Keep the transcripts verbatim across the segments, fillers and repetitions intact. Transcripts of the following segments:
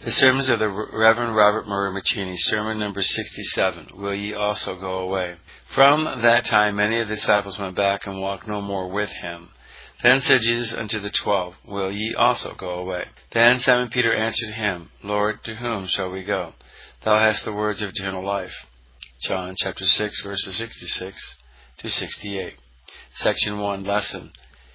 The sermons of the Reverend Robert Murray Maccini, sermon number sixty-seven, Will Ye Also Go Away? From that time many of the disciples went back and walked no more with him. Then said Jesus unto the twelve, Will ye also go away? Then Simon Peter answered him, Lord, to whom shall we go? Thou hast the words of eternal life. John chapter six, verses sixty-six to sixty-eight. Section one, lesson.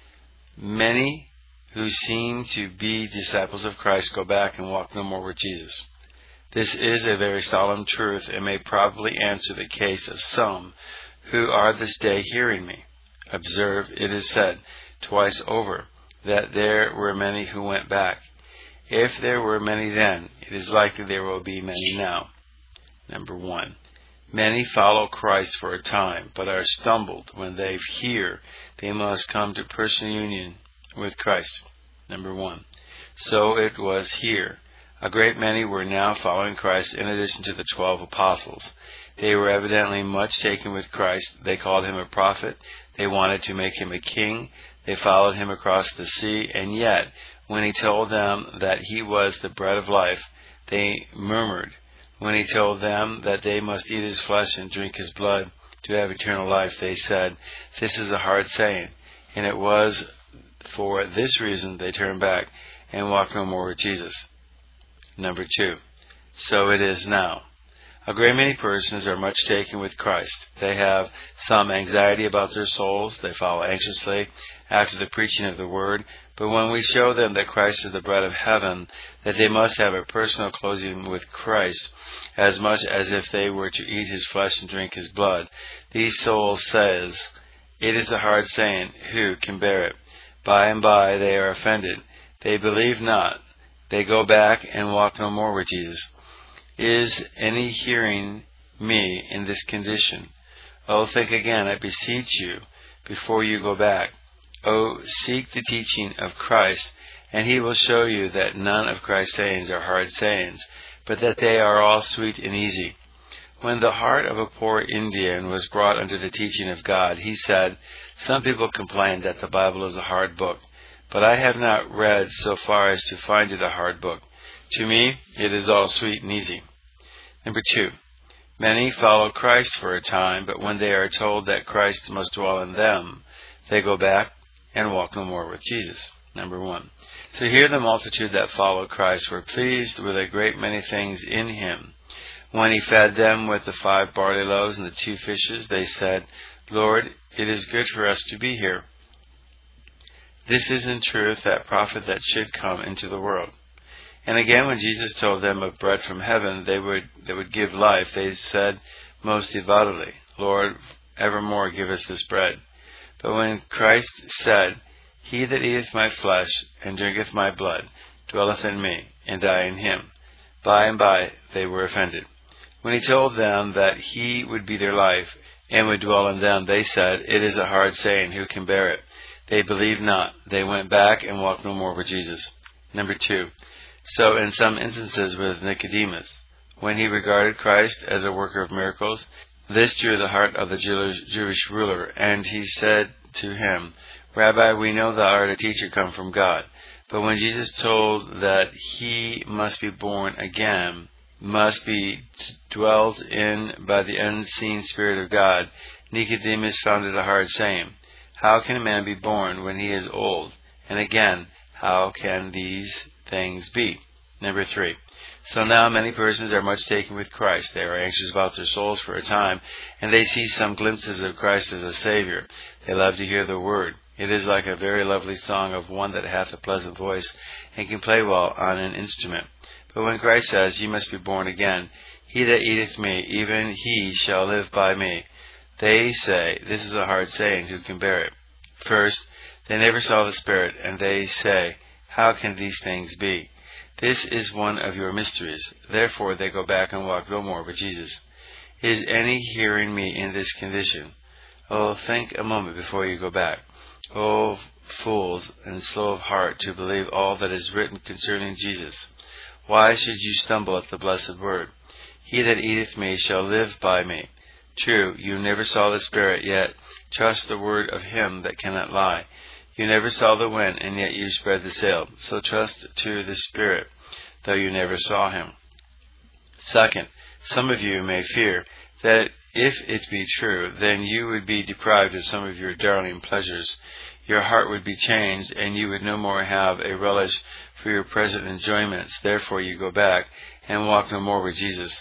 Many who seem to be disciples of Christ go back and walk no more with Jesus. This is a very solemn truth and may probably answer the case of some who are this day hearing me. Observe, it is said twice over that there were many who went back. If there were many then, it is likely there will be many now. Number one. Many follow Christ for a time, but are stumbled when they hear they must come to personal union with Christ. Number one. So it was here. A great many were now following Christ in addition to the twelve apostles. They were evidently much taken with Christ. They called him a prophet. They wanted to make him a king. They followed him across the sea. And yet, when he told them that he was the bread of life, they murmured. When he told them that they must eat his flesh and drink his blood to have eternal life, they said, This is a hard saying. And it was for this reason they turned back and walked no more with Jesus. Number two. So it is now. A great many persons are much taken with Christ. They have some anxiety about their souls. They follow anxiously after the preaching of the Word. But when we show them that Christ is the bread of heaven, that they must have a personal closing with Christ, as much as if they were to eat his flesh and drink his blood, these souls says, It is a hard saying, who can bear it? By and by they are offended. They believe not. They go back and walk no more with Jesus. Is any hearing me in this condition? Oh, think again, I beseech you, before you go back. Oh, seek the teaching of Christ, and he will show you that none of Christ's sayings are hard sayings, but that they are all sweet and easy. When the heart of a poor Indian was brought under the teaching of God, he said, Some people complain that the Bible is a hard book, but I have not read so far as to find it a hard book. To me, it is all sweet and easy. Number two. Many follow Christ for a time, but when they are told that Christ must dwell in them, they go back and walk no more with Jesus. Number one. So here the multitude that followed Christ were pleased with a great many things in him. When he fed them with the five barley loaves and the two fishes, they said, Lord, it is good for us to be here. This is in truth that prophet that should come into the world. And again, when Jesus told them of bread from heaven, they would that would give life, they said most devoutly, Lord, evermore give us this bread. But when Christ said, He that eateth my flesh and drinketh my blood dwelleth in me, and I in him, by and by they were offended. When he told them that he would be their life and would dwell in them, they said, It is a hard saying, who can bear it? They believed not. They went back and walked no more with Jesus. Number two. So in some instances with Nicodemus, when he regarded Christ as a worker of miracles, this drew the heart of the Jewish ruler, and he said to him, Rabbi, we know thou art a teacher come from God. But when Jesus told that he must be born again, must be dwelt in by the unseen Spirit of God, Nicodemus found it a hard saying. How can a man be born when he is old? And again, how can these things be? Number three. So now many persons are much taken with Christ. They are anxious about their souls for a time, and they see some glimpses of Christ as a Savior. They love to hear the Word. It is like a very lovely song of one that hath a pleasant voice, and can play well on an instrument. But when Christ says, Ye must be born again, He that eateth me, even he shall live by me, they say, This is a hard saying, who can bear it? First, they never saw the Spirit, and they say, How can these things be? This is one of your mysteries. Therefore they go back and walk no more with Jesus. Is any hearing me in this condition? Oh, think a moment before you go back. Oh, fools and slow of heart to believe all that is written concerning Jesus. Why should you stumble at the blessed word? He that eateth me shall live by me. True, you never saw the Spirit, yet trust the word of him that cannot lie. You never saw the wind, and yet you spread the sail. So trust to the Spirit. though you never saw him. Second, some of you may fear that if it be true, then you would be deprived of some of your darling pleasures. Your heart would be changed, and you would no more have a relish for your present enjoyments. Therefore you go back, and walk no more with Jesus.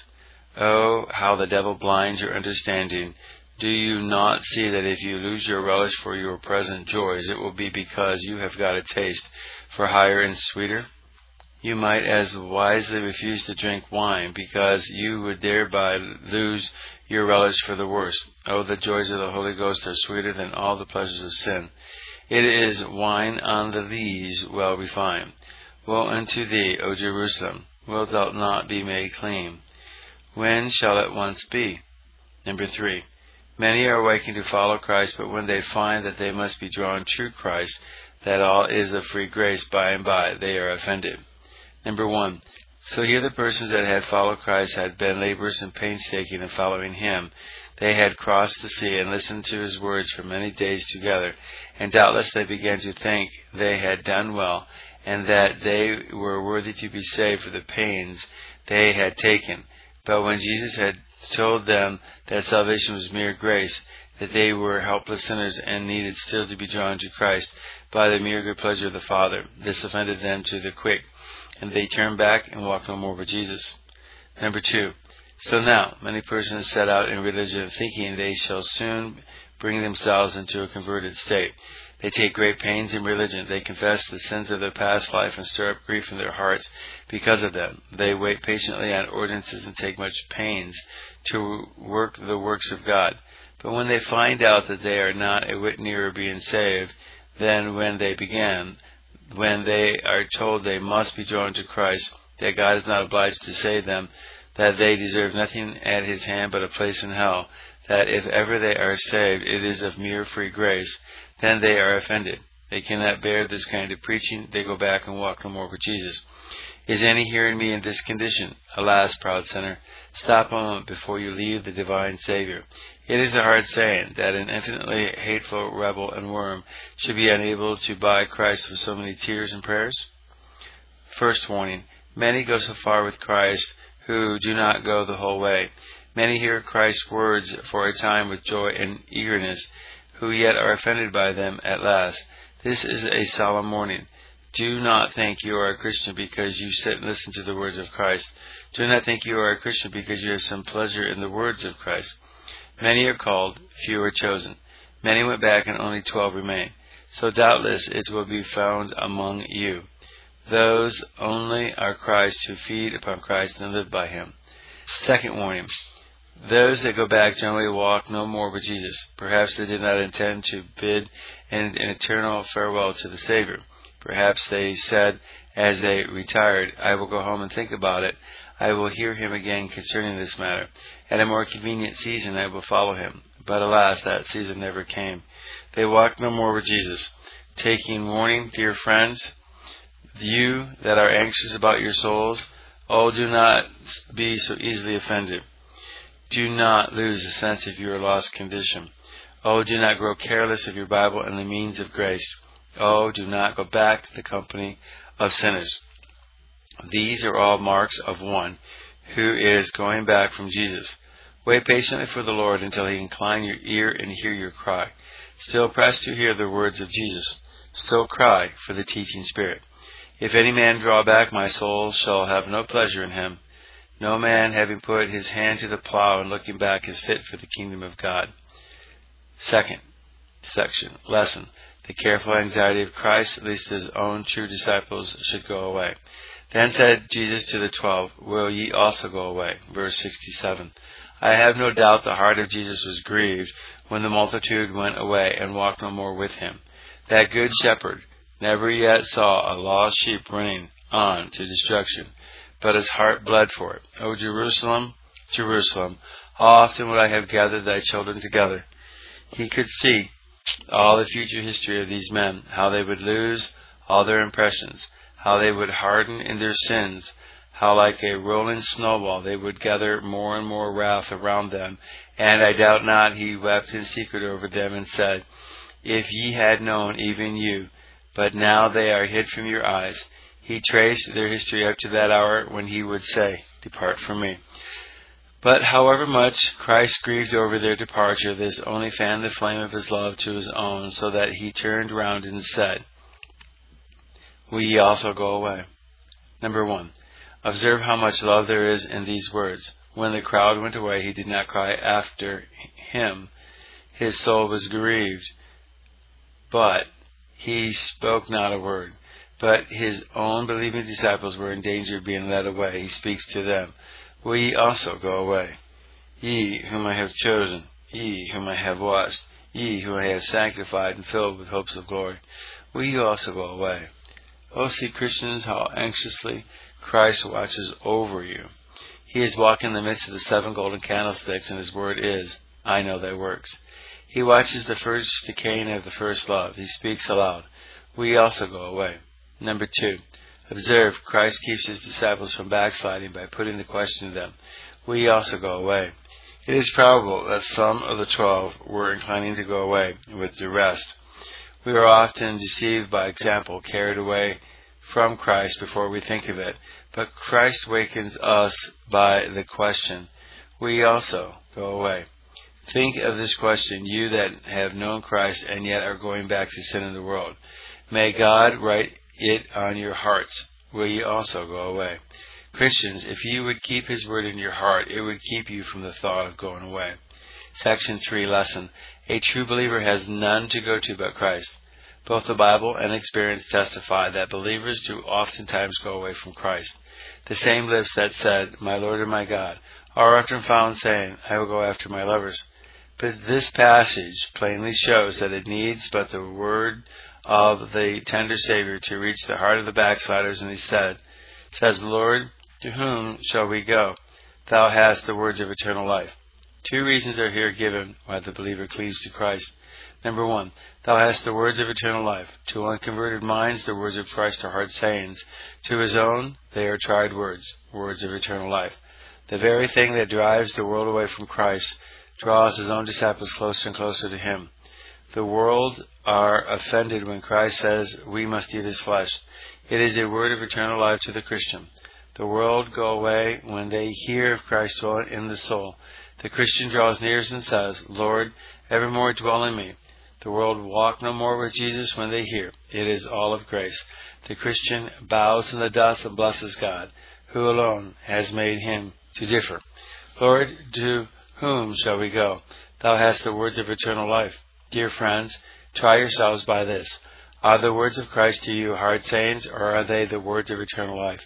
Oh, how the devil blinds your understanding. Do you not see that if you lose your relish for your present joys, it will be because you have got a taste for higher and sweeter? You might as wisely refuse to drink wine, because you would thereby lose your relish for the worst. Oh, the joys of the Holy Ghost are sweeter than all the pleasures of sin. It is wine on the lees well refined. Woe unto thee, O Jerusalem! Wilt thou not be made clean? When shall it once be? Number three. Many are awakened to follow Christ, but when they find that they must be drawn to Christ, that all is of free grace by and by, they are offended. Number one. So here the persons that had followed Christ had been laborious and painstaking in following him. They had crossed the sea and listened to his words for many days together, and doubtless they began to think they had done well, and that they were worthy to be saved for the pains they had taken. But when Jesus had told them that salvation was mere grace, that they were helpless sinners and needed still to be drawn to Christ by the mere good pleasure of the Father, this offended them to the quick, and they turned back and walked no more with Jesus. Number two. So now, many persons set out in religion thinking they shall soon bring themselves into a converted state. They take great pains in religion. They confess the sins of their past life and stir up grief in their hearts because of them. They wait patiently on ordinances and take much pains to work the works of God. But when they find out that they are not a whit nearer being saved than when they began, when they are told they must be drawn to Christ, that God is not obliged to save them, that they deserve nothing at his hand but a place in hell, that if ever they are saved, it is of mere free grace, then they are offended. They cannot bear this kind of preaching. They go back and walk no more with Jesus. Is any hearing me in this condition? Alas, proud sinner, stop a moment before you leave the divine Savior. It is a hard saying that an infinitely hateful rebel and worm should be unable to buy Christ with so many tears and prayers. First warning. Many go so far with Christ who do not go the whole way. Many hear Christ's words for a time with joy and eagerness, who yet are offended by them at last. This is a solemn warning. Do not think you are a Christian because you sit and listen to the words of Christ. Do not think you are a Christian because you have some pleasure in the words of Christ. Many are called, few are chosen. Many went back and only twelve remain. So doubtless it will be found among you. Those only are Christ who feed upon Christ and live by him. Second warning. Those that go back generally walk no more with Jesus. Perhaps they did not intend to bid an, an eternal farewell to the Savior. Perhaps they said as they retired, I will go home and think about it. I will hear him again concerning this matter. At a more convenient season I will follow him. But alas, that season never came. They walked no more with Jesus. Taking warning, dear friends, you that are anxious about your souls, oh, do not be so easily offended. Do not lose a sense of your lost condition. Oh, do not grow careless of your Bible and the means of grace. Oh, do not go back to the company of sinners. These are all marks of one who is going back from Jesus. Wait patiently for the Lord until he incline your ear and hear your cry. Still press to hear the words of Jesus. Still cry for the teaching Spirit. If any man draw back, my soul shall have no pleasure in him. No man, having put his hand to the plow and looking back, is fit for the kingdom of God. Second section, lesson. The careful anxiety of Christ, at least his own true disciples, should go away. Then said Jesus to the twelve, Will ye also go away? Verse sixty-seven. I have no doubt the heart of Jesus was grieved when the multitude went away and walked no more with him. That good shepherd never yet saw a lost sheep running on to destruction, but his heart bled for it. O Jerusalem, Jerusalem, how often would I have gathered thy children together? He could see all the future history of these men, how they would lose all their impressions, how they would harden in their sins, how like a rolling snowball they would gather more and more wrath around them. And I doubt not he wept in secret over them and said, If ye had known, even you, but now they are hid from your eyes. He traced their history up to that hour when he would say, "Depart from me." But however much Christ grieved over their departure, this only fanned the flame of his love to his own, so that he turned round and said, "Will ye also go away?" Number one. Observe how much love there is in these words. When the crowd went away, he did not cry after him. His soul was grieved, but he spoke not a word. But his own believing disciples were in danger of being led away. He speaks to them. Will ye also go away? Ye whom I have chosen, ye whom I have washed, ye whom I have sanctified and filled with hopes of glory, will ye also go away? Oh, see, Christians, how anxiously Christ watches over you. He is walking in the midst of the seven golden candlesticks, and his word is, "I know thy works." He watches the first decaying of the first love. He speaks aloud. Will ye also go away? Number two. Observe, Christ keeps his disciples from backsliding by putting the question to them, will ye also go away? It is probable that some of the twelve were inclining to go away with the rest. We are often deceived by example, carried away from Christ before we think of it. But Christ wakens us by the question, will ye also go away? Think of this question, you that have known Christ and yet are going back to sin in the world. May God write it on your hearts. Will ye also go away? Christians, if you would keep his word in your heart, it would keep you from the thought of going away. Section three lesson. A true believer has none to go to but Christ. Both the Bible and experience testify that believers do oftentimes go away from Christ. The same lips that said, "My Lord and my God," are often found saying, "I will go after my lovers." But this passage plainly shows that it needs but the word of the tender Savior to reach the heart of the backsliders, and he said, says, "Lord, to whom shall we go? Thou hast the words of eternal life." Two reasons are here given why the believer cleaves to Christ. Number one, thou hast the words of eternal life. To unconverted minds, the words of Christ are hard sayings. To his own, they are tried words, words of eternal life. The very thing that drives the world away from Christ draws his own disciples closer and closer to him. The world are offended when Christ says we must eat his flesh. It is a word of eternal life to the Christian. The world go away when they hear of Christ dwelling in the soul. The Christian draws near and says, "Lord, evermore dwell in me." The world walk no more with Jesus when they hear. It is all of grace. The Christian bows in the dust and blesses God, who alone has made him to differ. Lord, to whom shall we go? Thou hast the words of eternal life. Dear friends, try yourselves by this. Are the words of Christ to you hard sayings, or are they the words of eternal life?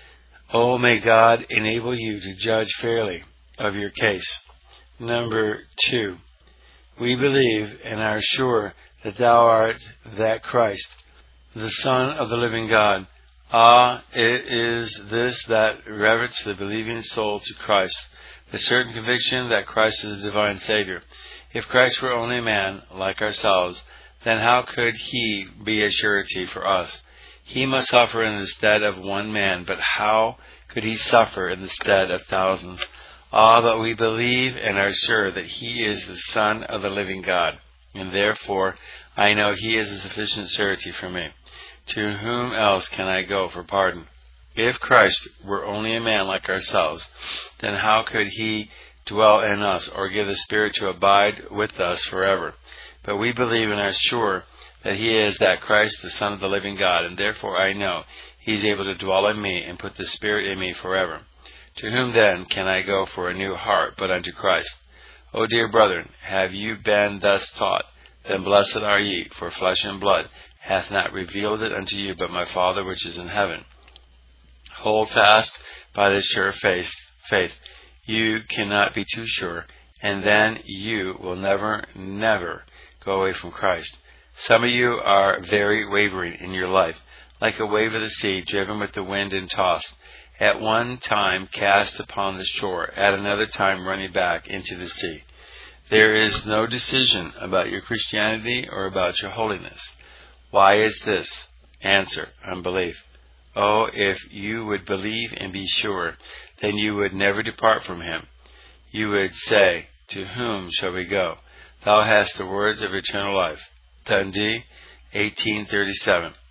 Oh, may God enable you to judge fairly of your case. Number two, we believe and are sure that thou art that Christ, the Son of the living God. Ah, it is this that reverts the believing soul to Christ, the certain conviction that Christ is the divine Savior. If Christ were only a man, like ourselves, then how could he be a surety for us? He must suffer in the stead of one man, but how could he suffer in the stead of thousands? Ah, but we believe and are sure that he is the Son of the living God, and therefore I know he is a sufficient surety for me. To whom else can I go for pardon? If Christ were only a man like ourselves, then how could he dwell in us or give the Spirit to abide with us forever? But we believe and are sure that he is that Christ, the Son of the living God, and therefore I know he is able to dwell in me and put the Spirit in me forever. To whom then can I go for a new heart but unto Christ? O dear brethren, have you been thus taught? Then blessed are ye, for flesh and blood hath not revealed it unto you, but my Father which is in heaven. Hold fast by this sure faith. faith. You cannot be too sure, and then you will never, never go away from Christ. Some of you are very wavering in your life, like a wave of the sea driven with the wind and tossed, at one time cast upon the shore, at another time running back into the sea. There is no decision about your Christianity or about your holiness. Why is this? Answer, unbelief. Oh, if you would believe and be sure, then you would never depart from him. You would say, to whom shall we go? Thou hast the words of eternal life. Dundee, eighteen thirty-seven.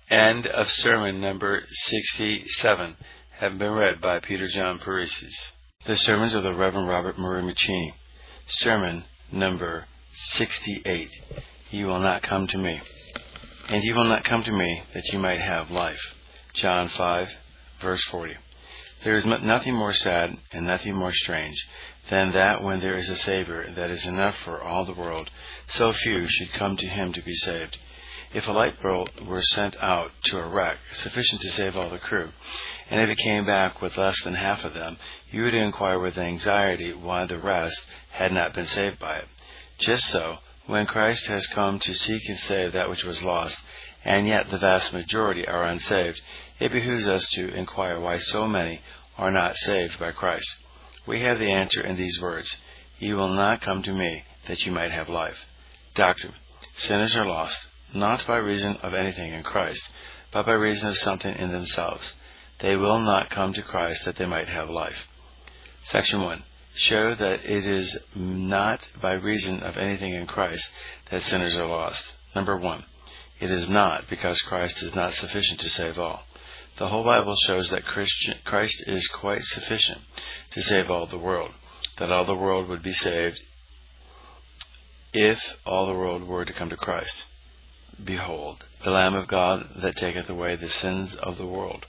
End of sermon number sixty-seven, have been read by Peter John Paresis. The sermons of the Reverend Robert Murray McCheyne. Sermon number sixty-eight. You will not come to me. And you will not come to me that you might have life. John five, verse forty. There is nothing more sad and nothing more strange than that when there is a Savior that is enough for all the world, so few should come to him to be saved. If a lifeboat were sent out to a wreck, sufficient to save all the crew, and if it came back with less than half of them, you would inquire with anxiety why the rest had not been saved by it. Just so, when Christ has come to seek and save that which was lost, and yet the vast majority are unsaved, it behooves us to inquire why so many are not saved by Christ. We have the answer in these words: "You will not come to me that you might have life." Doctrine: sinners are lost, not by reason of anything in Christ, but by reason of something in themselves. They will not come to Christ that they might have life. Section one. Show that it is not by reason of anything in Christ that sinners are lost. Number one. It is not because Christ is not sufficient to save all. The whole Bible shows that Christian, Christ is quite sufficient to save all the world, that all the world would be saved if all the world were to come to Christ. Behold, the Lamb of God that taketh away the sins of the world.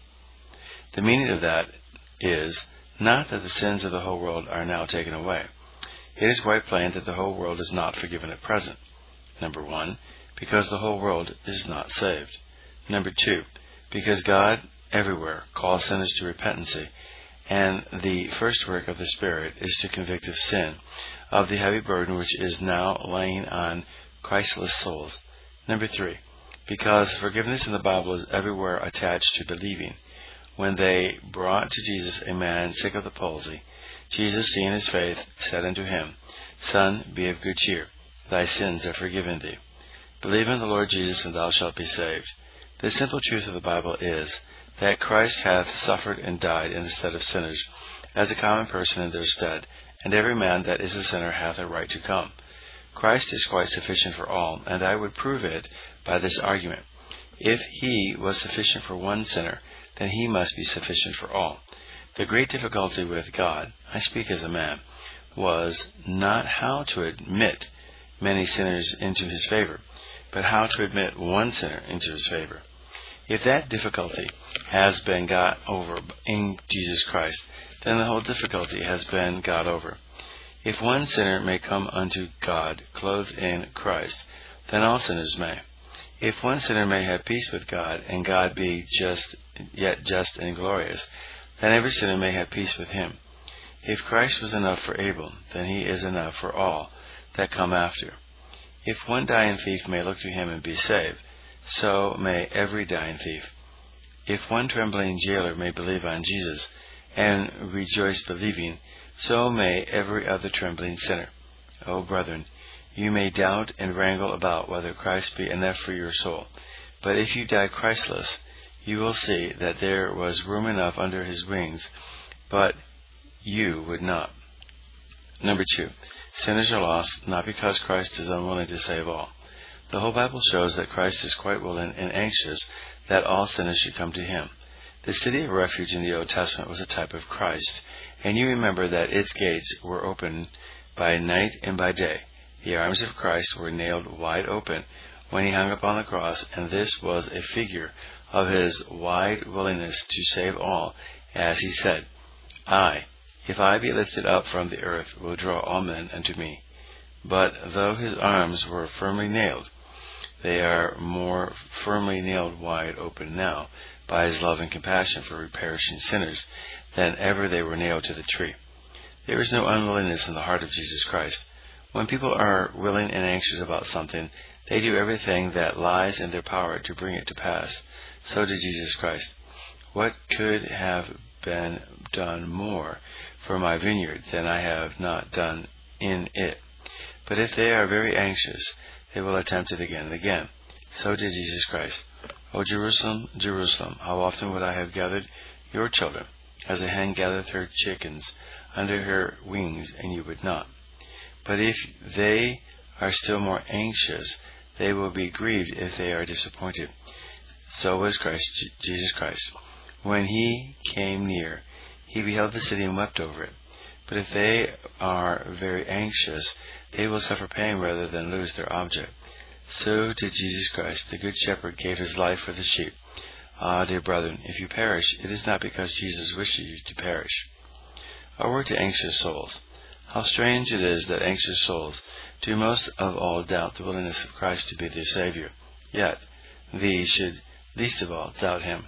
The meaning of that is not that the sins of the whole world are now taken away. It is quite plain that the whole world is not forgiven at present. Number one, because the whole world is not saved. Number two, because God everywhere calls sinners to repentancy, and the first work of the Spirit is to convict of sin, of the heavy burden which is now laying on Christless souls. Number three, because forgiveness in the Bible is everywhere attached to believing. When they brought to Jesus a man sick of the palsy, Jesus, seeing his faith, said unto him, Son, be of good cheer, thy sins are forgiven thee. Believe in the Lord Jesus, and thou shalt be saved. The simple truth of the Bible is that Christ hath suffered and died in the stead of sinners, as a common person in their stead, and every man that is a sinner hath a right to come. Christ is quite sufficient for all, and I would prove it by this argument. If he was sufficient for one sinner, then he must be sufficient for all. The great difficulty with God, I speak as a man, was not how to admit many sinners into his favor, but how to admit one sinner into his favor. If that difficulty has been got over in Jesus Christ, then the whole difficulty has been got over. If one sinner may come unto God clothed in Christ, then all sinners may. If one sinner may have peace with God, and God be just, yet just and glorious, then every sinner may have peace with him. If Christ was enough for Abel, then he is enough for all that come after. If one dying thief may look to him and be saved, so may every dying thief. If one trembling jailer may believe on Jesus, and rejoice believing, so may every other trembling sinner. O brethren, you may doubt and wrangle about whether Christ be enough for your soul. But if you die Christless, you will see that there was room enough under his wings, but you would not. Number two, sinners are lost not because Christ is unwilling to save all. The whole Bible shows that Christ is quite willing and anxious that all sinners should come to him. The city of refuge in the Old Testament was a type of Christ, and you remember that its gates were open by night and by day. The arms of Christ were nailed wide open when he hung upon the cross, and this was a figure of his wide willingness to save all, as he said, I, if I be lifted up from the earth, will draw all men unto me. But though his arms were firmly nailed, they are more firmly nailed wide open now by his love and compassion for perishing sinners than ever they were nailed to the tree. There is no unwillingness in the heart of Jesus Christ. When people are willing and anxious about something, they do everything that lies in their power to bring it to pass. So did Jesus Christ. What could have been done more for my vineyard than I have not done in it? But if they are very anxious, they will attempt it again and again. So did Jesus Christ. O Jerusalem, Jerusalem, how often would I have gathered your children, as a hen gathereth her chickens under her wings, and you would not. But if they are still more anxious, they will be grieved if they are disappointed. So was Christ, Jesus Christ. When he came near, he beheld the city and wept over it. But if they are very anxious, they will suffer pain rather than lose their object. So did Jesus Christ, the Good Shepherd, gave his life for the sheep. Ah, dear brethren, if you perish, it is not because Jesus wishes you to perish. A word to anxious souls. How strange it is that anxious souls do most of all doubt the willingness of Christ to be their Savior. Yet, these should least of all doubt him.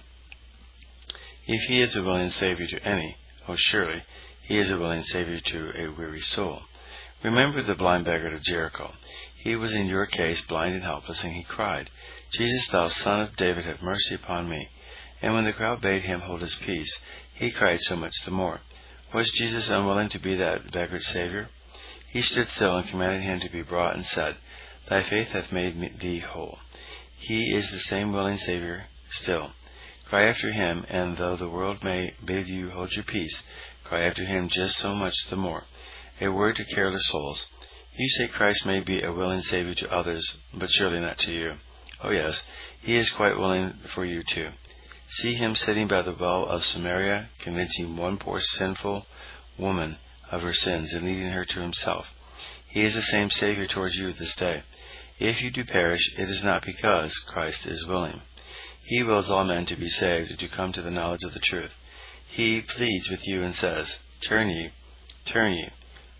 If he is a willing Savior to any, oh surely, he is a willing Savior to a weary soul. Remember the blind beggar of Jericho. He was in your case blind and helpless, and he cried, Jesus, thou Son of David, have mercy upon me. And when the crowd bade him hold his peace, he cried so much the more. Was Jesus unwilling to be that beggar's Savior? He stood still and commanded him to be brought, and said, Thy faith hath made thee whole. He is the same willing Savior still. Cry after him, and though the world may bid you hold your peace, cry after him just so much the more. A word to careless souls. You say Christ may be a willing Savior to others, but surely not to you. Oh yes, he is quite willing for you too. See him sitting by the well of Samaria, convincing one poor sinful woman of her sins and leading her to himself. He is the same Savior towards you this day. If you do perish, it is not because Christ is willing. He wills all men to be saved and to come to the knowledge of the truth. He pleads with you and says, Turn ye, turn ye.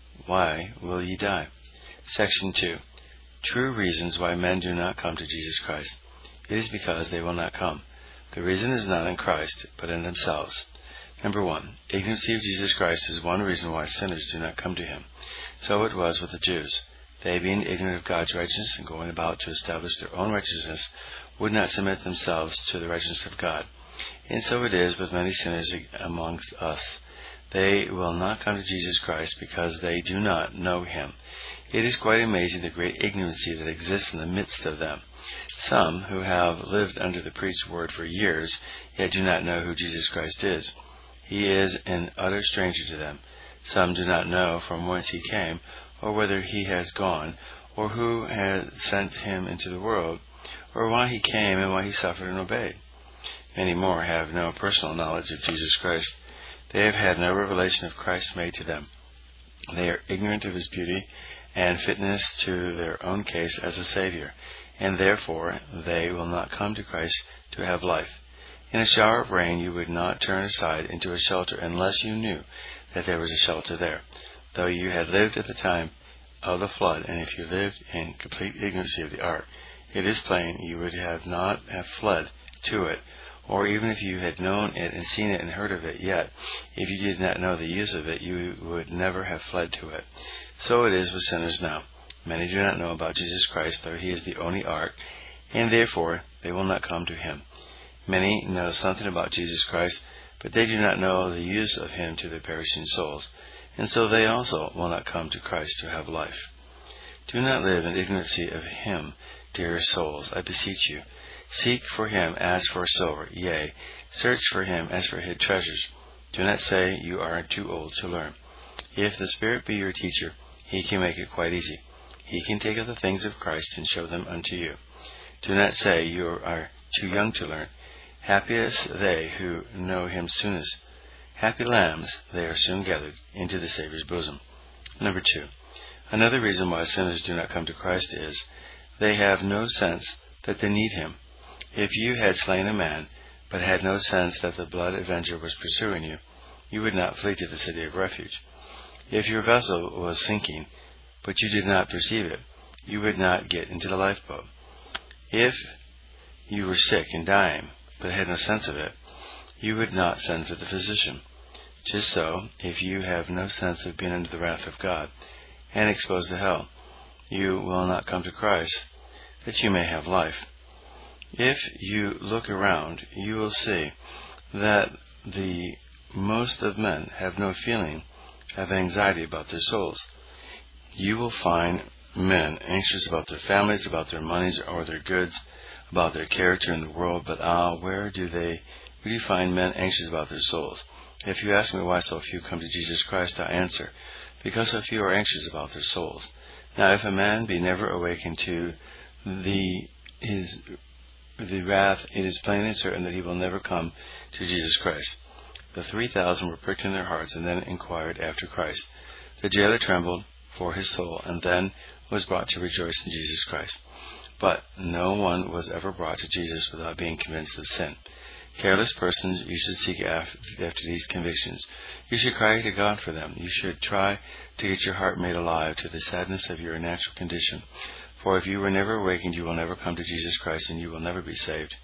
Why will ye die? Section two. True reasons why men do not come to Jesus Christ. It is because they will not come. The reason is not in Christ, but in themselves. Number one, ignorance of Jesus Christ is one reason why sinners do not come to him. So it was with the Jews. They, being ignorant of God's righteousness and going about to establish their own righteousness, would not submit themselves to the righteousness of God. And so it is with many sinners amongst us. They will not come to Jesus Christ because they do not know him. It is quite amazing the great ignorancy that exists in the midst of them. Some who have lived under the preached word for years, yet do not know who Jesus Christ is. He is an utter stranger to them. Some do not know from whence he came, or whither he has gone, or who had sent him into the world, or why he came and why he suffered and obeyed. Many more have no personal knowledge of Jesus Christ. They have had no revelation of Christ made to them. They are ignorant of his beauty and fitness to their own case as a Savior, and therefore they will not come to Christ to have life. In a shower of rain you would not turn aside into a shelter unless you knew that there was a shelter there, though you had lived at the time of the flood, and if you lived in complete ignorance of the ark, it is plain you would have not have fled to it, or even if you had known it and seen it and heard of it, yet if you did not know the use of it, you would never have fled to it. So it is with sinners now. Many do not know about Jesus Christ, though he is the only ark, and therefore they will not come to him. Many know something about Jesus Christ, but they do not know the use of him to their perishing souls, and so they also will not come to Christ to have life. Do not live in ignorancy of him, dear souls, I beseech you. Seek for him as for silver, yea, search for him as for hid treasures. Do not say you are too old to learn. If the Spirit be your teacher, he can make it quite easy. He can take of the things of Christ and show them unto you. Do not say you are too young to learn. Happy is they who know him soonest. Happy lambs, they are soon gathered into the Savior's bosom. Number two. Another reason why sinners do not come to Christ is they have no sense that they need him. If you had slain a man, but had no sense that the blood avenger was pursuing you, you would not flee to the city of refuge. If your vessel was sinking, but you did not perceive it, you would not get into the lifeboat. If you were sick and dying, but had no sense of it, you would not send for the physician. Just so, if you have no sense of being under the wrath of God, and exposed to hell, you will not come to Christ, that you may have life. If you look around, you will see that the most of men have no feeling of anxiety about their souls. You will find men anxious about their families, about their monies or their goods, about their character in the world, but ah, where do they, where do you find men anxious about their souls? If you ask me why so few come to Jesus Christ, I answer, because so few are anxious about their souls. Now, if a man be never awakened to the his the wrath, it is plain and certain that he will never come to Jesus Christ. The three thousand were pricked in their hearts and then inquired after Christ. The jailer trembled for his soul and then was brought to rejoice in Jesus Christ. But no one was ever brought to Jesus without being convinced of sin. Careless persons, you should seek after, after these convictions. You should cry to God for them. You should try to get your heart made alive to the sadness of your natural condition. For if you were never awakened, you will never come to Jesus Christ and you will never be saved.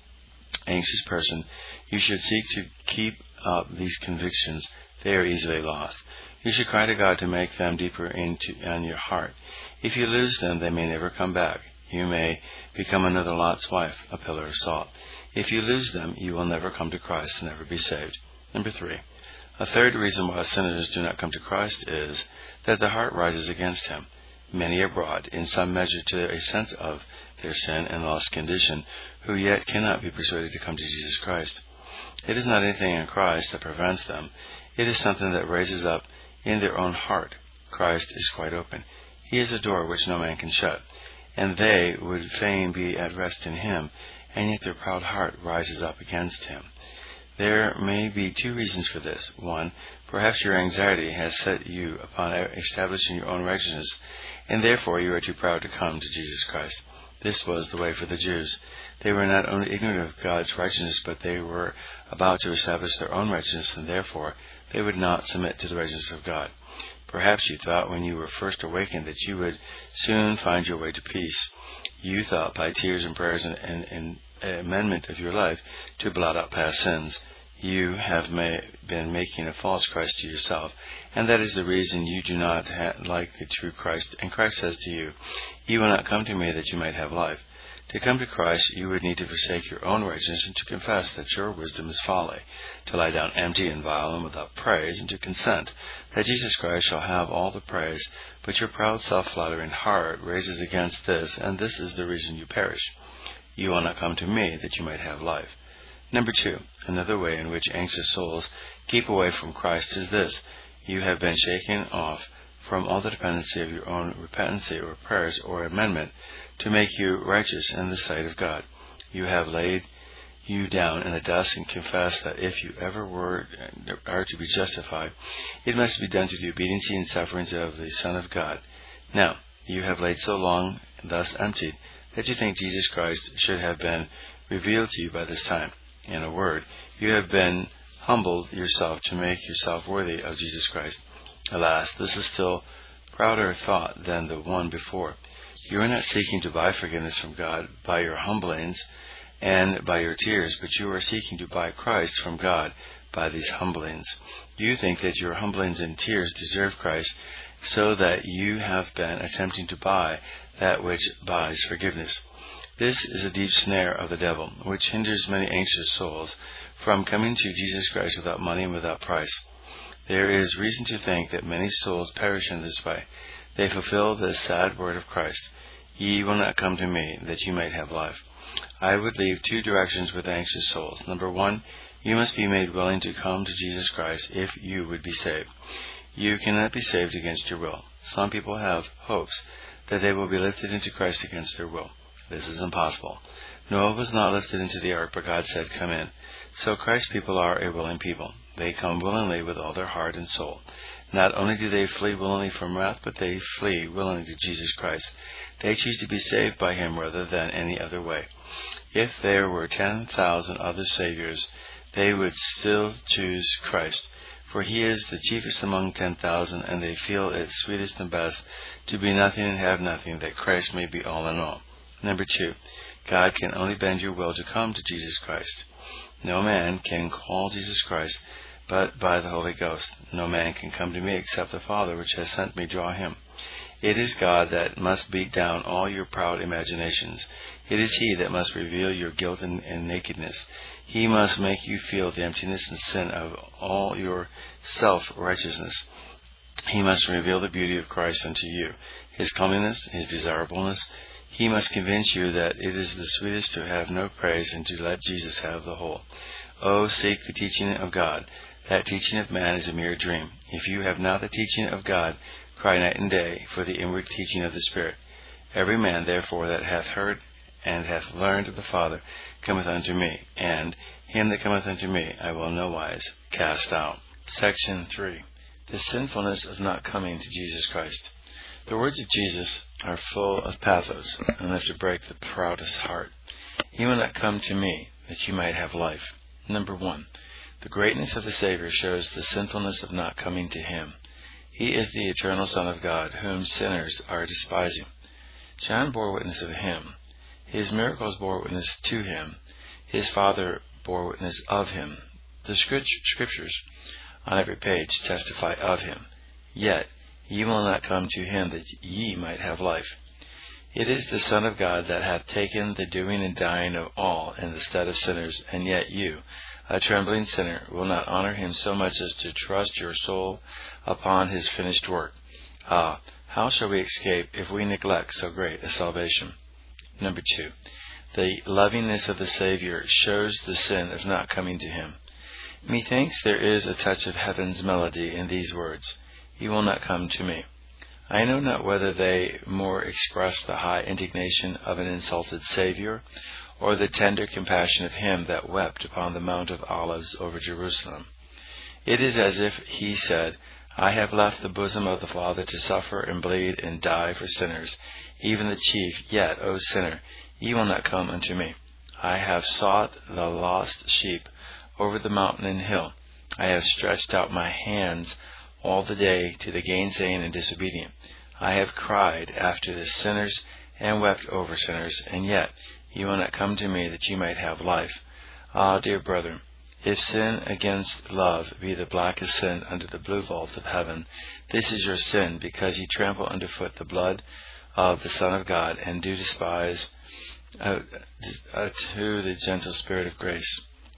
Anxious person, you should seek to keep up these convictions. They are easily lost. You should cry to God to make them deeper into on your heart. If you lose them, they may never come back. You may become another Lot's wife, a pillar of salt. If you lose them, you will never come to Christ and never be saved. Number three. A third reason why sinners do not come to Christ is that the heart rises against him. Many are brought, in some measure, to a sense of their sin and lost condition, who yet cannot be persuaded to come to Jesus Christ. It is not anything in Christ that prevents them. It is something that raises up in their own heart. Christ is quite open. He is a door which no man can shut, and they would fain be at rest in him, and yet their proud heart rises up against him. There may be two reasons for this. One, perhaps your anxiety has set you upon establishing your own righteousness, and therefore you are too proud to come to Jesus Christ. This was the way for the Jews. They were not only ignorant of God's righteousness, but they were about to establish their own righteousness, and therefore they would not submit to the righteousness of God. Perhaps you thought when you were first awakened that you would soon find your way to peace. You thought by tears and prayers and, and, and amendment of your life to blot out past sins. You have may, been making a false Christ to yourself, and that is the reason you do not ha- like the true Christ. And Christ says to you, "You will not come to me that you might have life." To come to Christ, you would need to forsake your own righteousness and to confess that your wisdom is folly, to lie down empty and vile and without praise, and to consent that Jesus Christ shall have all the praise. But your proud, self-flattering heart raises against this, and this is the reason you perish. You will not come to me that you might have life. Number two, another way in which anxious souls keep away from Christ is this. You have been shaken off from all the dependency of your own repentancy or prayers or amendment to make you righteous in the sight of God. You have laid you down in the dust and confessed that if you ever were are to be justified, it must be done through the obedience and sufferings of the Son of God. Now, you have laid so long thus emptied that you think Jesus Christ should have been revealed to you by this time. In a word, you have been humbled yourself to make yourself worthy of Jesus Christ. Alas, this is still prouder thought than the one before. You are not seeking to buy forgiveness from God by your humblings and by your tears, but you are seeking to buy Christ from God by these humblings. You think that your humblings and tears deserve Christ, so that you have been attempting to buy that which buys forgiveness. This is a deep snare of the devil, which hinders many anxious souls from coming to Jesus Christ without money and without price. There is reason to think that many souls perish in this way. They fulfill the sad word of Christ, "Ye will not come to me, that you might have life." I would leave two directions with anxious souls. Number one, you must be made willing to come to Jesus Christ if you would be saved. You cannot be saved against your will. Some people have hopes that they will be lifted into Christ against their will. This is impossible. Noah was not lifted into the ark, but God said, "Come in." So Christ's people are a willing people. They come willingly with all their heart and soul. Not only do they flee willingly from wrath, but they flee willingly to Jesus Christ. They choose to be saved by him rather than any other way. If there were ten thousand other saviors, they would still choose Christ, for he is the chiefest among ten thousand, and they feel it sweetest and best to be nothing and have nothing, that Christ may be all in all. Number two, God can only bend your will to come to Jesus Christ. No man can call Jesus Christ but by the Holy Ghost. No man can come to me except the Father which has sent me draw him. It is God that must beat down all your proud imaginations. It is he that must reveal your guilt and, and nakedness. He must make you feel the emptiness and sin of all your self-righteousness. He must reveal the beauty of Christ unto you, his comeliness, his desirableness. He must convince you that it is the sweetest to have no praise and to let Jesus have the whole. Oh, seek the teaching of God. That teaching of man is a mere dream. If you have not the teaching of God, cry night and day for the inward teaching of the Spirit. Every man, therefore, that hath heard and hath learned of the Father cometh unto me, and him that cometh unto me I will no wise cast out. Section three. The sinfulness of not coming to Jesus Christ. The words of Jesus are full of pathos, enough to break the proudest heart. He will not come to me, that you might have life. Number one. The greatness of the Savior shows the sinfulness of not coming to him. He is the eternal Son of God, whom sinners are despising. John bore witness of him. His miracles bore witness to him. His Father bore witness of him. The Scriptures on every page testify of him. Yet ye will not come to him, that ye might have life. It is the Son of God that hath taken the doing and dying of all in the stead of sinners, and yet you, a trembling sinner, will not honor him so much as to trust your soul upon his finished work. Ah, how shall we escape if we neglect so great a salvation? Number two. The lovingness of the Savior shows the sin of not coming to him. Methinks there is a touch of heaven's melody in these words. He will not come to me. I know not whether they more express the high indignation of an insulted Savior, or the tender compassion of him that wept upon the Mount of Olives over Jerusalem. It is as if he said, I have left the bosom of the Father to suffer and bleed and die for sinners, even the chief, yet, O sinner, ye will not come unto me. I have sought the lost sheep over the mountain and hill. I have stretched out my hands all the day to the gainsaying and disobedient. I have cried after the sinners and wept over sinners, and yet ye will not come to me, that ye might have life. Ah, dear brother, if sin against love be the blackest sin under the blue vault of heaven, this is your sin, because ye trample underfoot the blood of the Son of God, and do despise uh, uh, to the gentle Spirit of grace.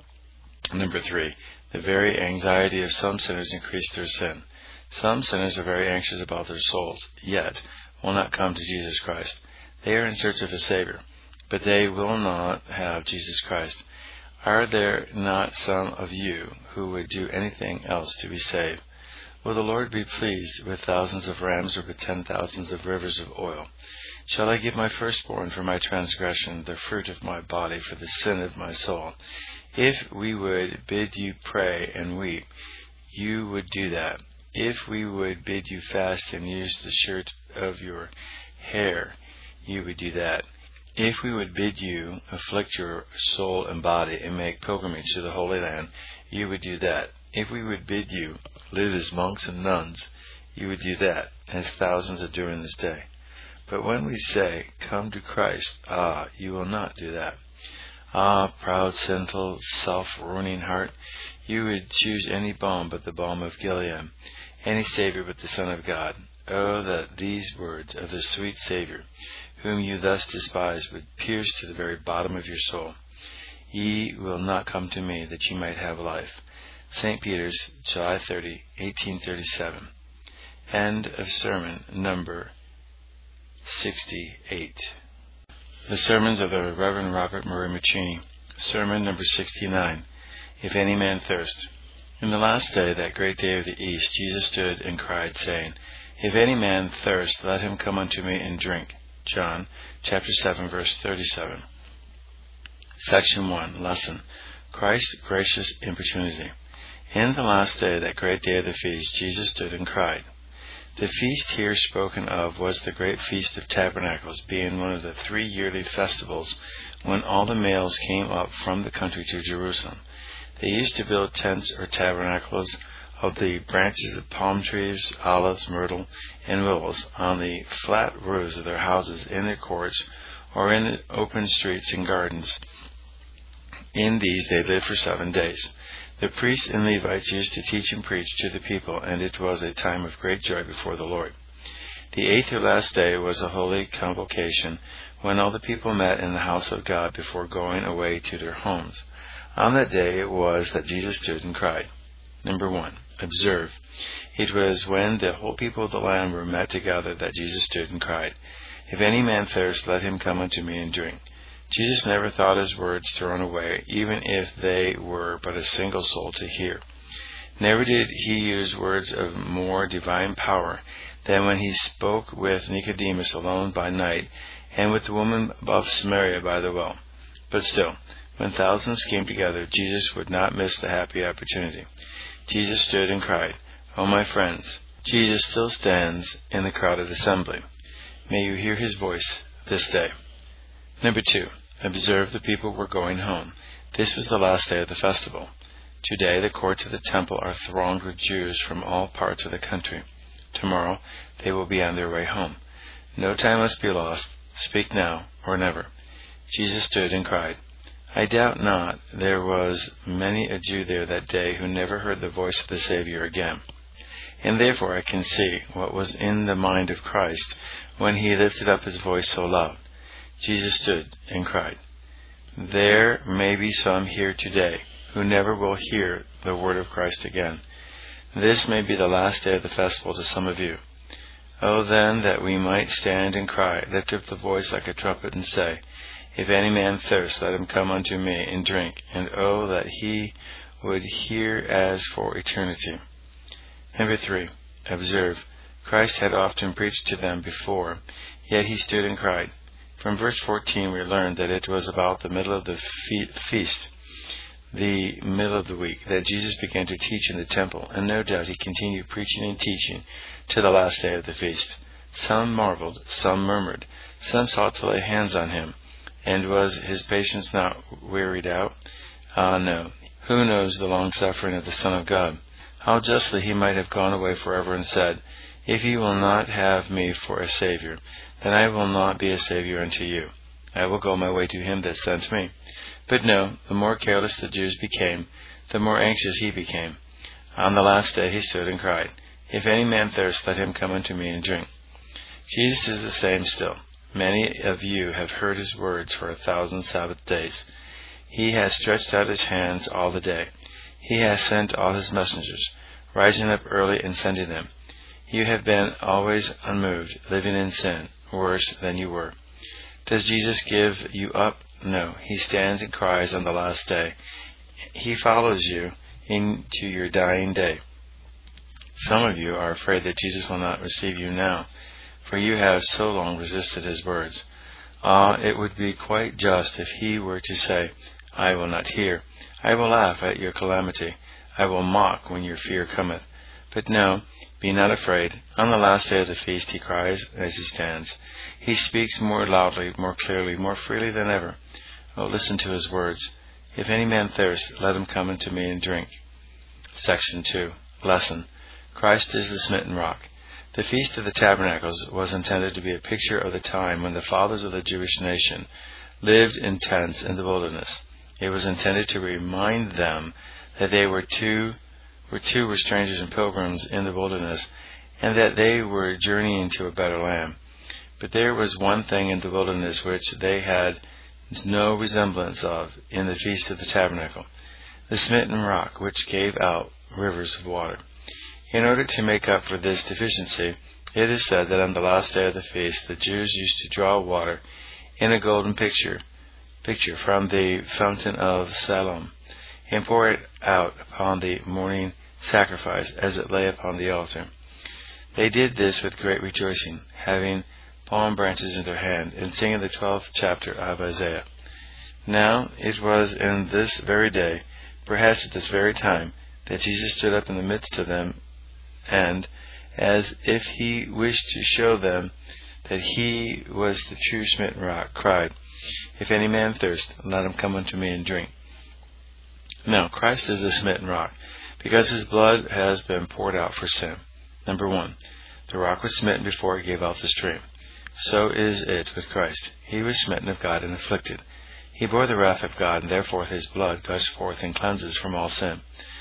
Number three. The very anxiety of some sinners increase their sin. Some sinners are very anxious about their souls, yet will not come to Jesus Christ. They are in search of a Savior, but they will not have Jesus Christ. Are there not some of you who would do anything else to be saved? Will the Lord be pleased with thousands of rams, or with ten thousands of rivers of oil? Shall I give my firstborn for my transgression, the fruit of my body for the sin of my soul? If we would bid you pray and weep, you would do that. If we would bid you fast and use the shirt of your hair, you would do that. If we would bid you afflict your soul and body and make pilgrimage to the Holy Land, you would do that. If we would bid you live as monks and nuns, you would do that, as thousands are doing this day. But when we say, come to Christ, ah, you will not do that. Ah, proud, sinful, self-ruining heart, you would choose any balm but the balm of Gilead, any Savior but the Son of God. Oh, that these words of the sweet Savior, whom you thus despise, would pierce to the very bottom of your soul. Ye will not come to me, that ye might have life. Saint Peter's, July thirtieth, eighteen thirty-seven. End of sermon number sixty-eight. The sermons of the Reverend Robert Murray Maccini. Sermon number sixty-nine. If any man thirst. In the last day, that great day of the east, Jesus stood and cried, saying, If any man thirst, let him come unto me and drink. John chapter seven, verse thirty-seven. Section one. Lesson. Christ's gracious importunity. In the last day, that great day of the feast, Jesus stood and cried. The feast here spoken of was the great Feast of Tabernacles, being one of the three yearly festivals when all the males came up from the country to Jerusalem. They used to build tents or tabernacles of the branches of palm trees, olives, myrtle, and willows on the flat roofs of their houses, in their courts, or in the open streets and gardens. In these they lived for seven days. The priests and Levites used to teach and preach to the people, and it was a time of great joy before the Lord. The eighth or last day was a holy convocation, when all the people met in the house of God before going away to their homes. On that day it was that Jesus stood and cried. Number one. Observe. It was when the whole people of the land were met together that Jesus stood and cried, If any man thirst, let him come unto me and drink. Jesus never thought his words thrown away, even if they were but a single soul to hear. Never did he use words of more divine power than when he spoke with Nicodemus alone by night, and with the woman of Samaria by the well. But still, when thousands came together, Jesus would not miss the happy opportunity. Jesus stood and cried, "O my friends!" Jesus still stands in the crowded assembly. May you hear his voice this day. Number two, observe the people were going home. This was the last day of the festival. Today the courts of the temple are thronged with Jews from all parts of the country. Tomorrow they will be on their way home. No time must be lost. Speak now or never. Jesus stood and cried. I doubt not there was many a Jew there that day who never heard the voice of the Savior again. And therefore I can see what was in the mind of Christ when he lifted up his voice so loud. Jesus stood and cried. There may be some here today who never will hear the word of Christ again. This may be the last day of the festival to some of you. Oh, then, that we might stand and cry, lift up the voice like a trumpet, and say, If any man thirst, let him come unto me and drink. And oh, that he would hear as for eternity. Number three, observe, Christ had often preached to them before, yet he stood and cried. From verse fourteen we learned that it was about the middle of the fe- feast, the middle of the week, that Jesus began to teach in the temple, and no doubt he continued preaching and teaching to the last day of the feast. Some marveled, some murmured, some sought to lay hands on him. And was his patience not wearied out? Ah, no. Who knows the long-suffering of the Son of God? How justly he might have gone away forever and said, If ye will not have me for a Savior, then I will not be a Savior unto you. I will go my way to him that sent me. But no, the more careless the Jews became, the more anxious he became. On the last day he stood and cried, If any man thirst, let him come unto me and drink. Jesus is the same still. Many of you have heard his words for a thousand Sabbath days. He has stretched out his hands all the day. He has sent all his messengers, rising up early and sending them. You have been always unmoved, living in sin, worse than you were. Does Jesus give you up? No. He stands and cries on the last day. He follows you into your dying day. Some of you are afraid that Jesus will not receive you now, for you have so long resisted his words. Ah, it would be quite just if he were to say, I will not hear. I will laugh at your calamity. I will mock when your fear cometh. But no, be not afraid. On the last day of the feast he cries as he stands. He speaks more loudly, more clearly, more freely than ever. Oh, listen to his words. If any man thirst, let him come unto me and drink. Section two. Lesson. Christ is the smitten rock. The Feast of the Tabernacles was intended to be a picture of the time when the fathers of the Jewish nation lived in tents in the wilderness. It was intended to remind them that they were two, were two were strangers and pilgrims in the wilderness, and that they were journeying to a better land. But there was one thing in the wilderness which they had no resemblance of in the Feast of the Tabernacle, the smitten rock which gave out rivers of water. In order to make up for this deficiency, it is said that on the last day of the feast, the Jews used to draw water in a golden picture, picture from the fountain of Siloam, and pour it out upon the morning sacrifice as it lay upon the altar. They did this with great rejoicing, having palm branches in their hand, and singing the twelfth chapter of Isaiah. Now it was in this very day, perhaps at this very time, that Jesus stood up in the midst of them, and, as if he wished to show them that he was the true smitten rock, cried, If any man thirst, let him come unto me and drink. Now, Christ is the smitten rock, because his blood has been poured out for sin. Number one, the rock was smitten before it gave out the stream. So is it with Christ. He was smitten of God and afflicted. He bore the wrath of God, and therefore his blood gushed forth and cleanses from all sin.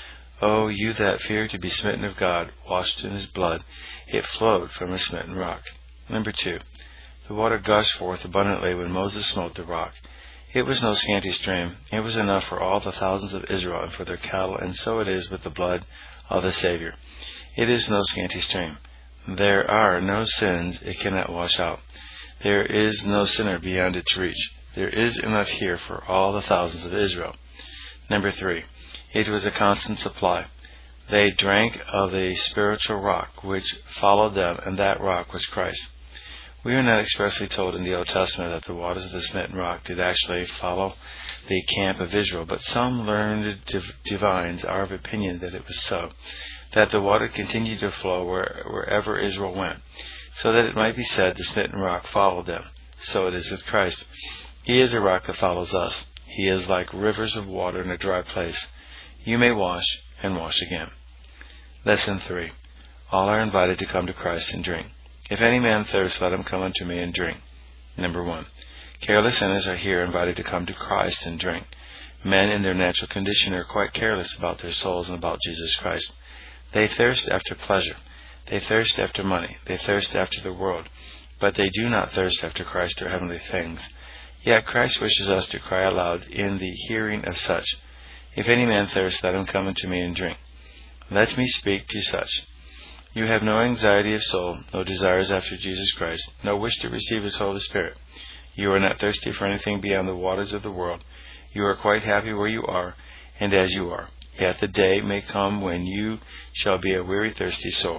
O you that fear to be smitten of God, washed in his blood, it flowed from a smitten rock. Number two, the water gushed forth abundantly when Moses smote the rock. It was no scanty stream. It was enough for all the thousands of Israel and for their cattle, and so it is with the blood of the Savior. It is no scanty stream. There are no sins it cannot wash out. There is no sinner beyond its reach. There is enough here for all the thousands of Israel. Number three, it was a constant supply. They drank of a spiritual rock which followed them, and that rock was Christ. We are not expressly told in the Old Testament that the waters of the smitten rock did actually follow the camp of Israel, but some learned div- divines are of opinion that it was so, that the water continued to flow where, wherever Israel went, so that it might be said the smitten rock followed them. So it is with Christ. He is a rock that follows us. He is like rivers of water in a dry place. You may wash and wash again. Lesson three. All are invited to come to Christ and drink. If any man thirst, let him come unto me and drink. Number one. Careless sinners are here invited to come to Christ and drink. Men in their natural condition are quite careless about their souls and about Jesus Christ. They thirst after pleasure. They thirst after money. They thirst after the world. But they do not thirst after Christ or heavenly things. Yet Christ wishes us to cry aloud in the hearing of such. If any man thirst, let him come unto me and drink. Let me speak to such. You have no anxiety of soul, no desires after Jesus Christ, no wish to receive His Holy Spirit. You are not thirsty for anything beyond the waters of the world. You are quite happy where you are, and as you are. Yet the day may come when you shall be a weary, thirsty soul.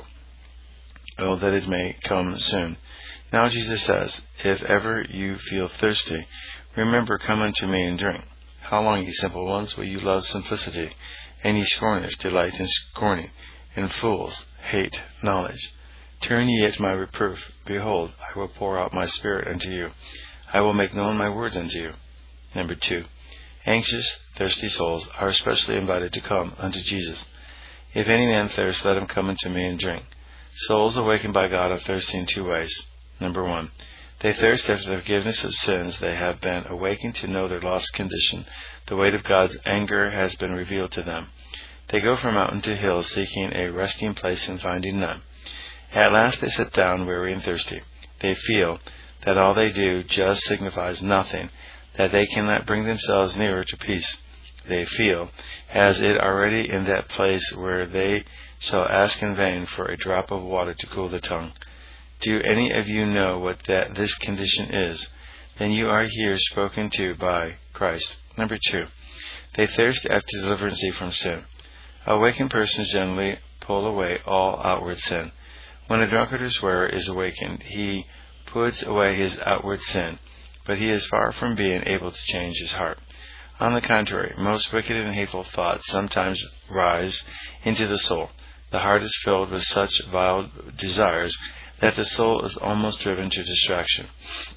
Oh, that it may come soon. Now Jesus says, if ever you feel thirsty, remember, come unto me and drink. How long, ye simple ones, will you love simplicity? And ye scorners delight in scorning, and fools hate knowledge. Turn ye at my reproof. Behold, I will pour out my Spirit unto you. I will make known my words unto you. Number two. Anxious, thirsty souls are especially invited to come unto Jesus. If any man thirst, let him come unto me and drink. Souls awakened by God are thirsty in two ways. Number one. They thirst after the forgiveness of sins. They have been awakened to know their lost condition. The weight of God's anger has been revealed to them. They go from mountain to hill, seeking a resting place and finding none. At last they sit down, weary and thirsty. They feel that all they do just signifies nothing, that they cannot bring themselves nearer to peace. They feel as it already in that place where they shall ask in vain for a drop of water to cool the tongue. Do any of you know what that this condition is? Then you are here spoken to by Christ. Number two. They thirst after deliverance from sin. Awakened persons generally pull away all outward sin. When a drunkard or swearer is awakened, he puts away his outward sin, but he is far from being able to change his heart. On the contrary, most wicked and hateful thoughts sometimes rise into the soul. The heart is filled with such vile desires that the soul is almost driven to distraction.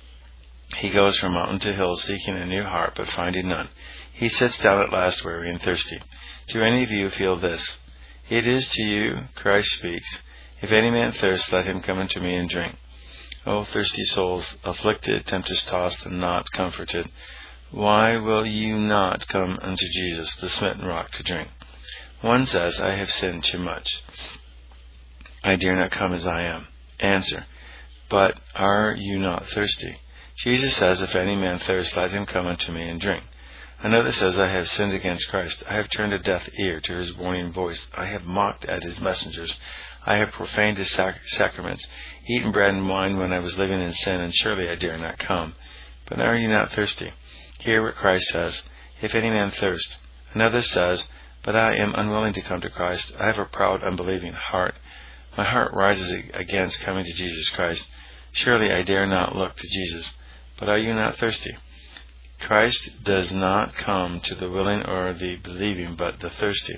He goes from mountain to hill seeking a new heart, but finding none. He sits down at last weary and thirsty. Do any of you feel this? It is to you Christ speaks. If any man thirst, let him come unto me and drink. O thirsty souls, afflicted, tempest tossed, and not comforted, why will you not come unto Jesus, the smitten rock, to drink? One says, I have sinned too much. I dare not come as I am. Answer, but are you not thirsty? Jesus says, if any man thirst, let him come unto me and drink. Another says, I have sinned against Christ. I have turned a deaf ear to his warning voice. I have mocked at his messengers. I have profaned his sac- sacraments, eaten bread and wine when I was living in sin, and surely I dare not come. But are you not thirsty? Hear what Christ says, if any man thirst. Another says, but I am unwilling to come to Christ. I have a proud, unbelieving heart. My heart rises against coming to Jesus Christ. Surely I dare not look to Jesus. But are you not thirsty? Christ does not come to the willing or the believing, but the thirsty.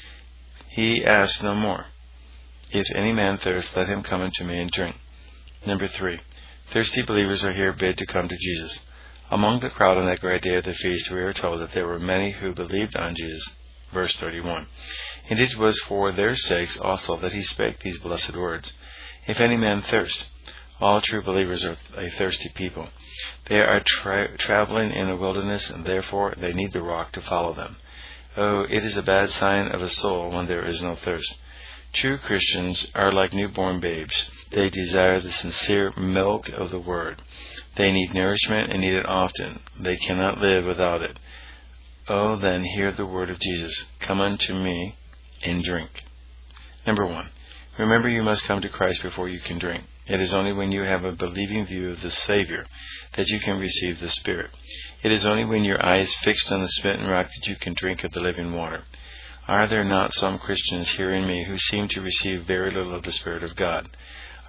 He asks no more. If any man thirst, let him come unto me and drink. Number three. Thirsty believers are here bid to come to Jesus. Among the crowd on that great day of the feast, we are told that there were many who believed on Jesus. Verse thirty-one. And it was for their sakes also that he spake these blessed words. If any man thirst. All true believers are a thirsty people. They are tra- traveling in a wilderness, and therefore they need the rock to follow them. Oh, it is a bad sign of a soul when there is no thirst. True Christians are like newborn babes. They desire the sincere milk of the Word. They need nourishment and need it often. They cannot live without it. Oh, then hear the word of Jesus. Come unto me and drink. Number one. Remember, you must come to Christ before you can drink. It is only when you have a believing view of the Savior that you can receive the Spirit. It is only when your eye is fixed on the smitten rock that you can drink of the living water. Are there not some Christians hearing me who seem to receive very little of the Spirit of God?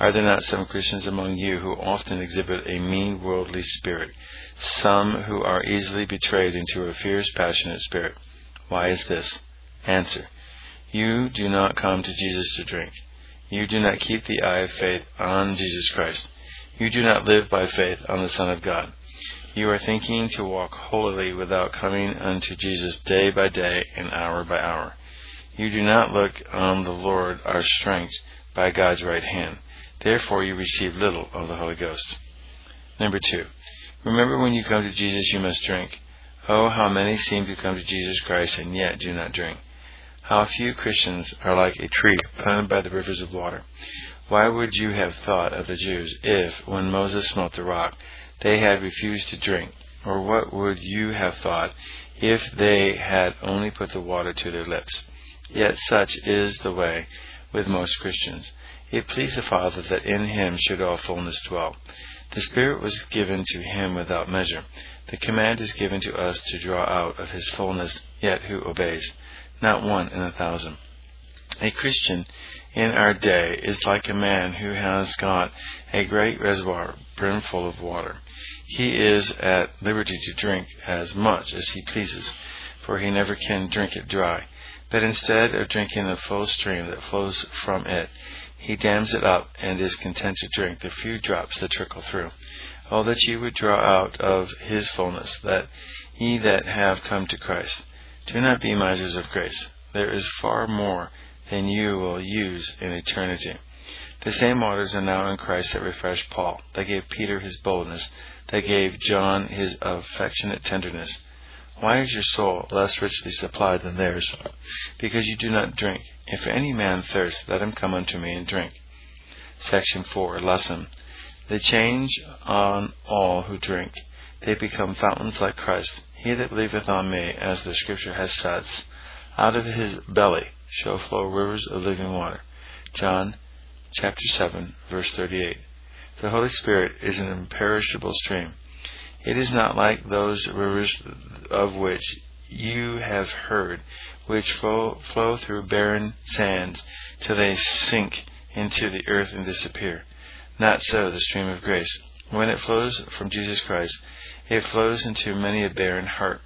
Are there not some Christians among you who often exhibit a mean worldly spirit, some who are easily betrayed into a fierce passionate spirit? Why is this? Answer. You do not come to Jesus to drink. You do not keep the eye of faith on Jesus Christ. You do not live by faith on the Son of God. You are thinking to walk holily without coming unto Jesus day by day and hour by hour. You do not look on the Lord our strength by God's right hand. Therefore you receive little of the Holy Ghost. Number two, remember when you come to Jesus you must drink. Oh, how many seem to come to Jesus Christ and yet do not drink. How few Christians are like a tree planted by the rivers of water. Why would you have thought of the Jews if, when Moses smote the rock, they had refused to drink? Or what would you have thought if they had only put the water to their lips? Yet such is the way with most Christians. It pleased the Father that in him should all fullness dwell. The Spirit was given to him without measure. The command is given to us to draw out of his fullness, yet who obeys? Not one in a thousand. A Christian in our day is like a man who has got a great reservoir brimful of water. He is at liberty to drink as much as he pleases, for he never can drink it dry. But instead of drinking the full stream that flows from it, he dams it up and is content to drink the few drops that trickle through. Oh, that ye would draw out of his fullness, that ye that have come to Christ. Do not be misers of grace. There is far more than you will use in eternity. The same waters are now in Christ that refreshed Paul, that gave Peter his boldness, that gave John his affectionate tenderness. Why is your soul less richly supplied than theirs? Because you do not drink. If any man thirst, let him come unto me and drink. Section four. Lesson. They change on all who drink. They become fountains like Christ. He that believeth on me, as the Scripture has said, out of his belly shall flow rivers of living water. John chapter seven, verse thirty-eight. The Holy Spirit is an imperishable stream. It is not like those rivers of which you have heard, which flow, flow through barren sands till they sink into the earth and disappear. Not so the stream of grace. When it flows from Jesus Christ, it flows into many a barren heart,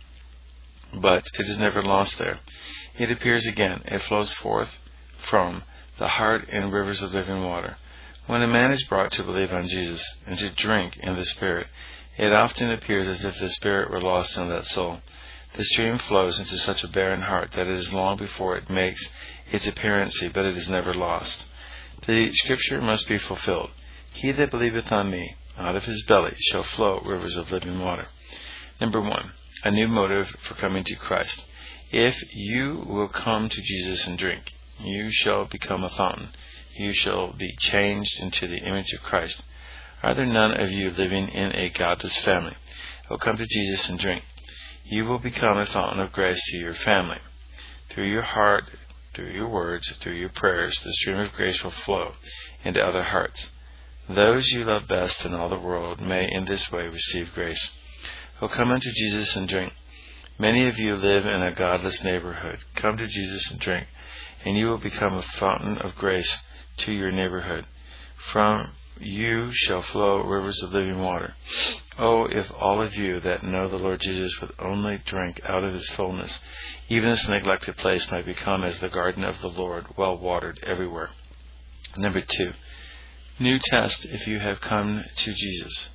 but it is never lost there. It appears again. It flows forth from the heart in rivers of living water. When a man is brought to believe on Jesus and to drink in the Spirit, it often appears as if the Spirit were lost in that soul. The stream flows into such a barren heart that it is long before it makes its appearance, but it is never lost. The Scripture must be fulfilled. He that believeth on me, out of his belly shall flow rivers of living water. Number one, a new motive for coming to Christ. If you will come to Jesus and drink, you shall become a fountain. You shall be changed into the image of Christ. Are there none of you living in a godless family? Oh, come to Jesus and drink. You will become a fountain of grace to your family. Through your heart, through your words, through your prayers, the stream of grace will flow into other hearts. Those you love best in all the world may in this way receive grace. Oh, come unto Jesus and drink. Many of you live in a godless neighborhood. Come to Jesus and drink, and you will become a fountain of grace to your neighborhood. From you shall flow rivers of living water. Oh, if all of you that know the Lord Jesus would only drink out of his fullness, even this neglected place might become as the garden of the Lord, well watered everywhere. Number two, new test if you have come to Jesus.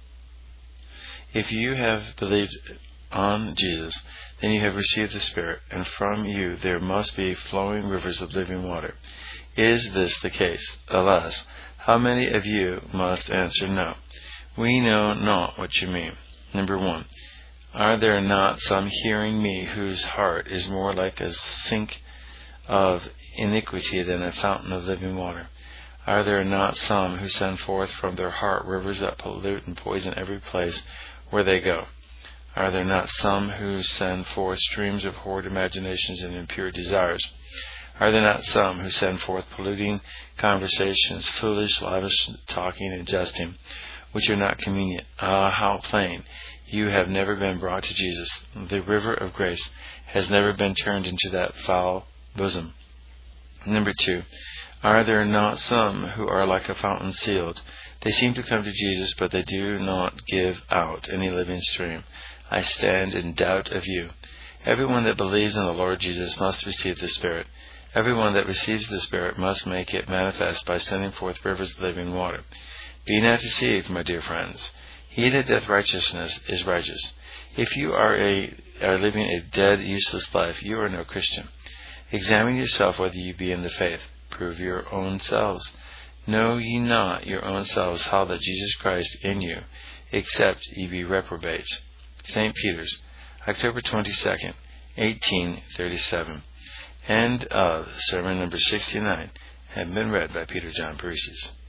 If you have believed on Jesus, then you have received the Spirit, and from you there must be flowing rivers of living water. Is this the case? Alas, how many of you must answer no? We know not what you mean. Number one, are there not some hearing me whose heart is more like a sink of iniquity than a fountain of living water? Are there not some who send forth from their heart rivers that pollute and poison every place where they go? Are there not some who send forth streams of horrid imaginations and impure desires? Are there not some who send forth polluting conversations, foolish, lavish talking and jesting, which are not convenient? Ah, how plain! You have never been brought to Jesus. The river of grace has never been turned into that foul bosom. Number two, Are there not some who are like a fountain sealed? They seem to come to Jesus, but they do not give out any living stream. I stand in doubt of you. Everyone that believes in the Lord Jesus must receive the Spirit. Everyone that receives the Spirit must make it manifest by sending forth rivers of living water. Be not deceived, my dear friends. He that doth righteousness is righteous. If you are a are living a dead, useless life, you are no Christian. Examine yourself whether you be in the faith. Prove your own selves. Know ye not your own selves how that Jesus Christ in you, except ye be reprobates. Saint Peter's, October twenty-second, eighteen thirty-seven. End of sermon number sixty-nine. Had been read by Peter John Paresis.